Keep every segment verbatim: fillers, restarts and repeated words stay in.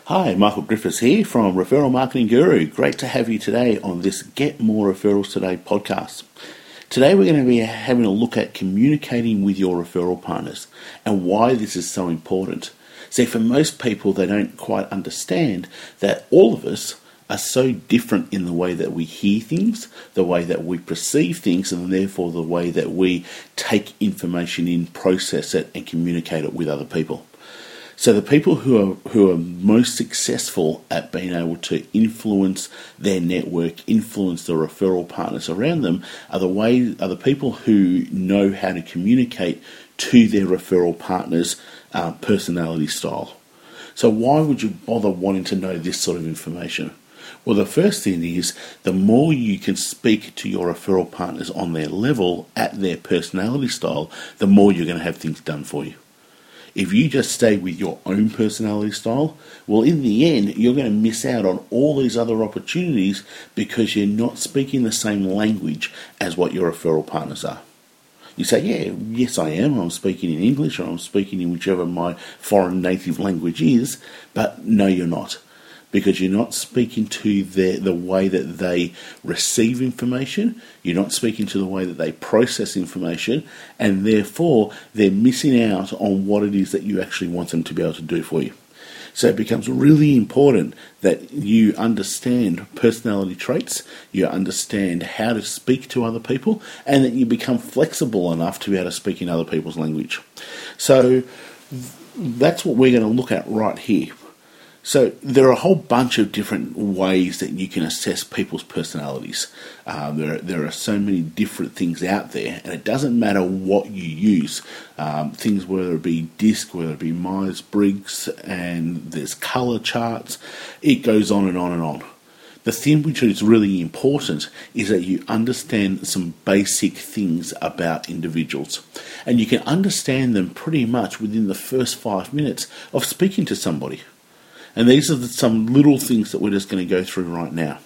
Hi, Michael Griffiths here from Referral Marketing Guru. Great to have you today on this Get More Referrals Today podcast. Today we're going to be having a look at communicating with your referral partners and why this is so important. See, for most people, they don't quite understand that all of us are so different in the way that we hear things, the way that we perceive things, and therefore the way that we take information in, process it, and communicate it with other people. So the people who are who are most successful at being able to influence their network, influence the referral partners around them, are the way are the people who know how to communicate to their referral partners' uh, personality style. So why would you bother wanting to know this sort of information? Well, the first thing is, the more you can speak to your referral partners on their level, at their personality style, the more you're going to have things done for you. If you just stay with your own personality style, well, in the end, you're going to miss out on all these other opportunities because you're not speaking the same language as what your referral partners are. You say, yeah, yes, I am. I'm speaking in English, or I'm speaking in whichever my foreign native language is, but no, you're not. Because you're not speaking to the, the way that they receive information, you're not speaking to the way that they process information, and therefore they're missing out on what it is that you actually want them to be able to do for you. So it becomes really important that you understand personality traits, you understand how to speak to other people, and that you become flexible enough to be able to speak in other people's language. So that's what we're going to look at right here. So there are a whole bunch of different ways that you can assess people's personalities. Uh, there, there are so many different things out there, and it doesn't matter what you use. Um, things whether it be DISC, whether it be Myers-Briggs, and there's colour charts. It goes on and on and on. The thing which is really important is that you understand some basic things about individuals. And you can understand them pretty much within the first five minutes of speaking to somebody. And these are the, some little things that we're just going to go through right now.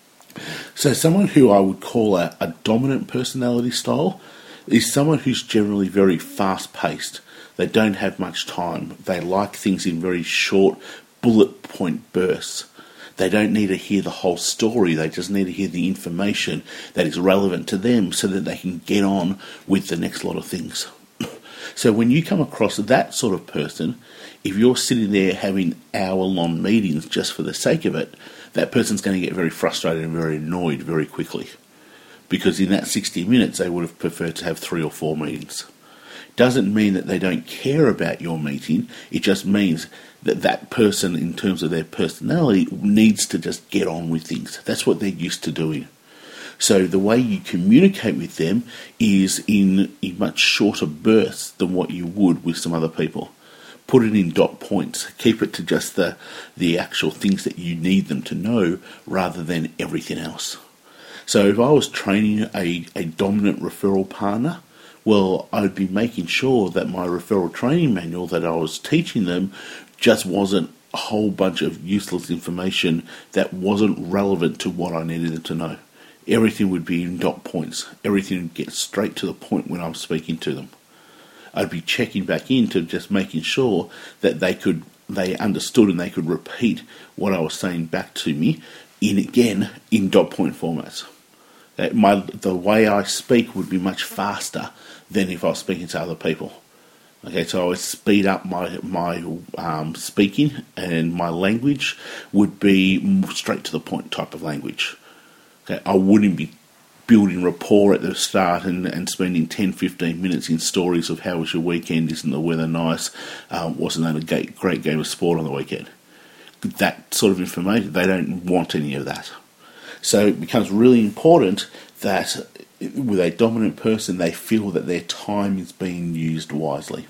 So someone who I would call a, a dominant personality style is someone who's generally very fast-paced. They don't have much time. They like things in very short, bullet point bursts. They don't need to hear the whole story. They just need to hear the information that is relevant to them so that they can get on with the next lot of things. So when you come across that sort of person, if you're sitting there having hour-long meetings just for the sake of it, that person's going to get very frustrated and very annoyed very quickly. Because in that sixty minutes, they would have preferred to have three or four meetings. Doesn't mean that they don't care about your meeting. It just means that that person, in terms of their personality, needs to just get on with things. That's what they're used to doing. So the way you communicate with them is in, in much shorter bursts than what you would with some other people. Put it in dot points. Keep it to just the, the actual things that you need them to know rather than everything else. So if I was training a, a dominant referral partner, well, I'd be making sure that my referral training manual that I was teaching them just wasn't a whole bunch of useless information that wasn't relevant to what I needed them to know. Everything would be in dot points. Everything would get straight to the point when I'm speaking to them. I'd be checking back into just making sure that they could, they understood and they could repeat what I was saying back to me in, again, in dot point formats. That my the way I speak would be much faster than if I was speaking to other people. Okay, so I would speed up my my um, speaking, and my language would be straight to the point type of language. Okay, I wouldn't be building rapport at the start and, and spending ten, fifteen minutes in stories of how was your weekend, isn't the weather nice, um, wasn't that a great, great game of sport on the weekend. That sort of information, they don't want any of that. So it becomes really important that with a dominant person, they feel that their time is being used wisely.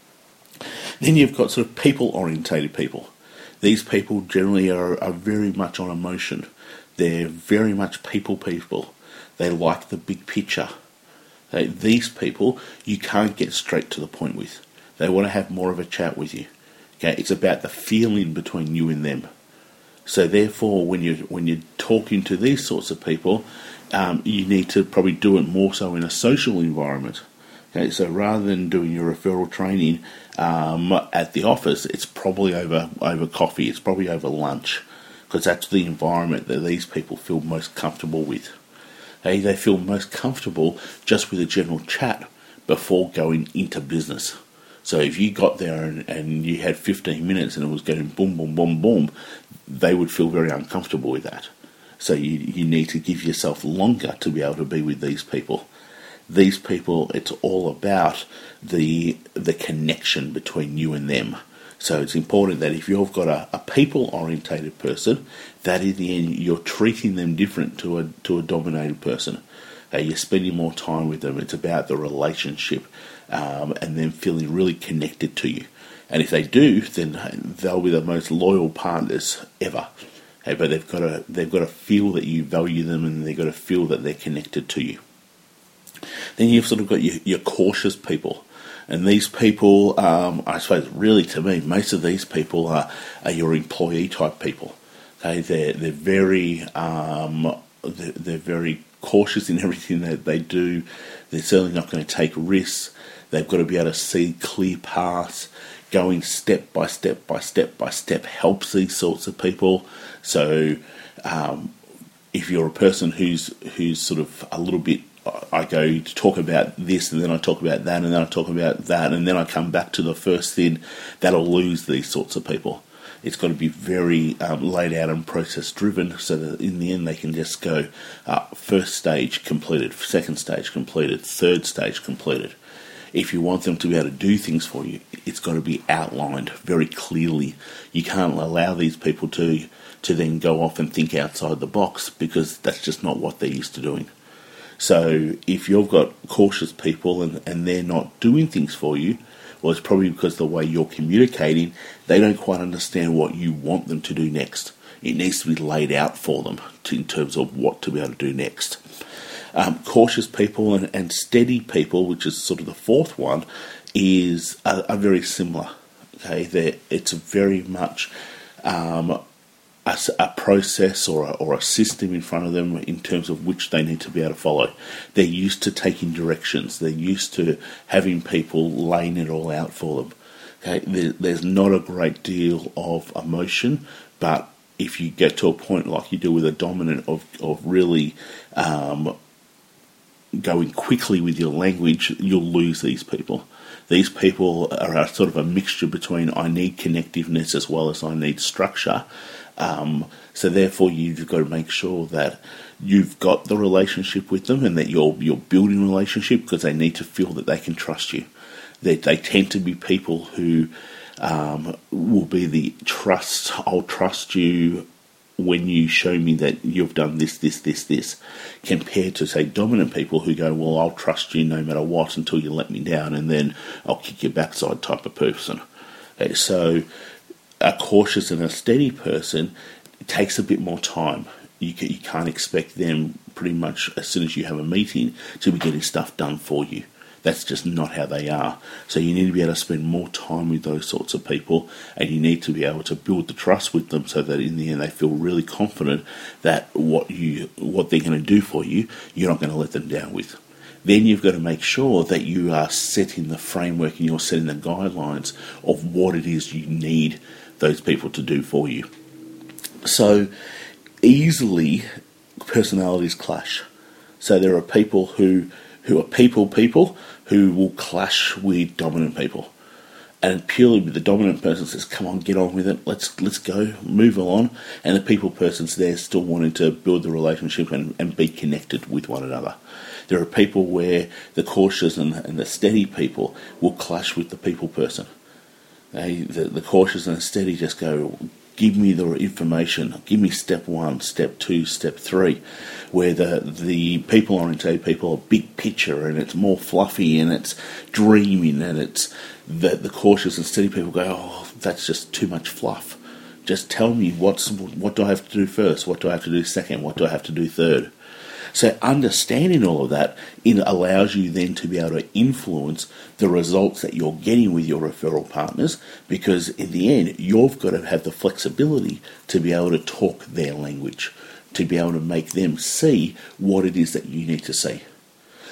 Then you've got sort of people-orientated people. These people generally are, are very much on emotion. They're very much people people. They like the big picture. They, these people, you can't get straight to the point with. They want to have more of a chat with you. Okay, it's about the feeling between you and them. So therefore, when you're, when you're talking to these sorts of people, um, you need to probably do it more so in a social environment. Okay, so rather than doing your referral training um, at the office, it's probably over, over coffee, it's probably over lunch, because that's the environment that these people feel most comfortable with. Okay, they feel most comfortable just with a general chat before going into business. So if you got there and, and you had fifteen minutes and it was going boom, boom, boom, boom, they would feel very uncomfortable with that. So you, you need to give yourself longer to be able to be with these people. These people, it's all about the the connection between you and them. So it's important that if you've got a, a people-orientated person, that in the end you're treating them different to a to a dominated person. Uh, you're spending more time with them. It's about the relationship um, and them feeling really connected to you. And if they do, then they'll be the most loyal partners ever. Okay, but they've got to they've got to feel that you value them, and they've got to feel that they're connected to you. Then you've sort of got your, your cautious people. And these people, um, I suppose, really to me, most of these people are, are your employee type people. Okay, they're they're very um, they're, they're very cautious in everything that they do. They're certainly not going to take risks. They've got to be able to see clear paths. Going step by step by step by step helps these sorts of people. So, um, if you're a person who's who's sort of a little bit, I go to talk about this, and then I talk about that, and then I talk about that, and then I come back to the first thing, that'll lose these sorts of people. It's got to be very um, laid out and process driven, so that in the end they can just go, uh, first stage completed, second stage completed, third stage completed. If you want them to be able to do things for you, it's got to be outlined very clearly. You can't allow these people to to then go off and think outside the box, because that's just not what they're used to doing. So if you've got cautious people and, and they're not doing things for you, well, it's probably because the way you're communicating, they don't quite understand what you want them to do next. It needs to be laid out for them to, in terms of what to be able to do next. Um, cautious people and, and steady people, which is sort of the fourth one, is are, are very similar. Okay, They're, it's very much um, a, a process or a, or a system in front of them in terms of which they need to be able to follow. They're used to taking directions. They're used to having people laying it all out for them. Okay, there, there's not a great deal of emotion, but if you get to a point like you do with a dominant of of really um, going quickly with your language, you'll lose these people. These people are a sort of a mixture between I need connectiveness as well as I need structure. Um, so therefore you've got to make sure that you've got the relationship with them and that you're you're building a relationship, because they need to feel that they can trust you. They, they tend to be people who um, will be the trust, I'll trust you when you show me that you've done this, this, this, this, compared to, say, dominant people who go, well, I'll trust you no matter what until you let me down, and then I'll kick your backside type of person. Okay, so a cautious and a steady person, it takes a bit more time. You, can, you can't expect them pretty much as soon as you have a meeting to be getting stuff done for you. That's just not how they are. So you need to be able to spend more time with those sorts of people, and you need to be able to build the trust with them so that in the end they feel really confident that what you what they're going to do for you, you're not going to let them down with. Then you've got to make sure that you are setting the framework and you're setting the guidelines of what it is you need those people to do for you. So easily personalities clash. So there are people who who are people people who will clash with dominant people. And purely the dominant person says, come on, get on with it, let's let's go, move on. And the people person's there still wanting to build the relationship and, and be connected with one another. There are people where the cautious and, and the steady people will clash with the people person. They, the, the cautious and the steady just go, give me the information, give me step one, step two, step three, where the the people-oriented people are big picture and it's more fluffy and it's dreaming, and it's the, the cautious and steady people go, oh, that's just too much fluff. Just tell me what's what do I have to do first, what do I have to do second, what do I have to do third. So understanding all of that, it allows you then to be able to influence the results that you're getting with your referral partners, because in the end, you've got to have the flexibility to be able to talk their language, to be able to make them see what it is that you need to see.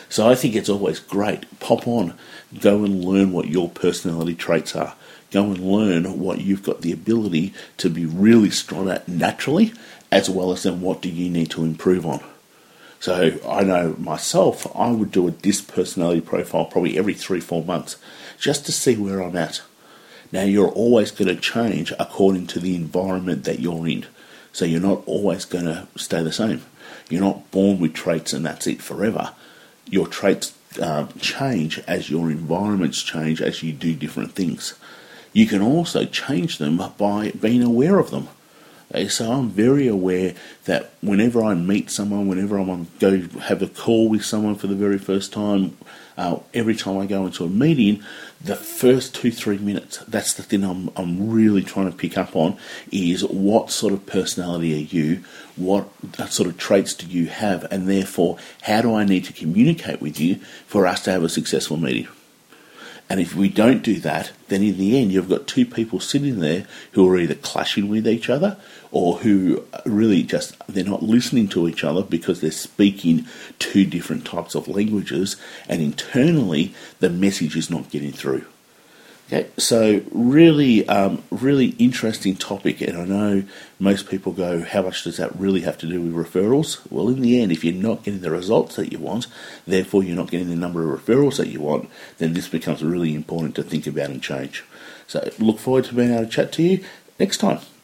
So I think it's always great. Pop on, go and learn what your personality traits are. Go and learn what you've got the ability to be really strong at naturally, as well as then what do you need to improve on. So I know myself, I would do a DISC personality profile probably every three, four months, just to see where I'm at. Now, you're always going to change according to the environment that you're in. So you're not always going to stay the same. You're not born with traits and that's it forever. Your traits uh, change as your environments change, as you do different things. You can also change them by being aware of them. Okay, so I'm very aware that whenever I meet someone, whenever I'm on go have a call with someone for the very first time, uh, every time I go into a meeting, the first two, three minutes, that's the thing I'm I'm really trying to pick up on, is what sort of personality are you, what sort of traits do you have, and therefore how do I need to communicate with you for us to have a successful meeting. And if we don't do that, then in the end, you've got two people sitting there who are either clashing with each other or who really just, they're not listening to each other because they're speaking two different types of languages, and internally, the message is not getting through. Okay, so really, um, really interesting topic, and I know most people go, how much does that really have to do with referrals? Well, in the end, if you're not getting the results that you want, therefore you're not getting the number of referrals that you want, then this becomes really important to think about and change. So look forward to being able to chat to you next time.